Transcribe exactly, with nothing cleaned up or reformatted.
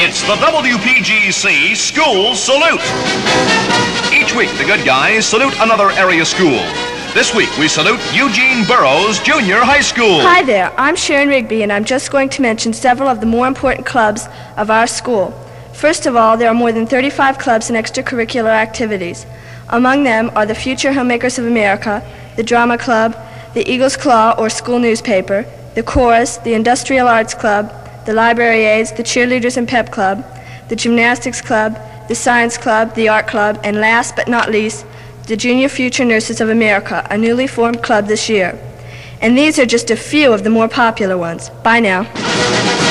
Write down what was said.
It's the W P G C School Salute. Each week, the good guys salute another area school. This week, we salute Eugene Burroughs Junior High School. Hi there, I'm Sharon Rigby, and I'm just going to mention several of the more important clubs of our school. First of all, there are more than thirty-five clubs and extracurricular activities. Among them are the Future Homemakers of America, the Drama Club, the Eagle's Claw or school newspaper, the Chorus, the Industrial Arts Club, the Library Aides, the Cheerleaders and Pep Club, the Gymnastics Club, the Science Club, the Art Club, and last but not least, the Junior Future Nurses of America, a newly formed club this year. And these are just a few of the more popular ones. Bye now.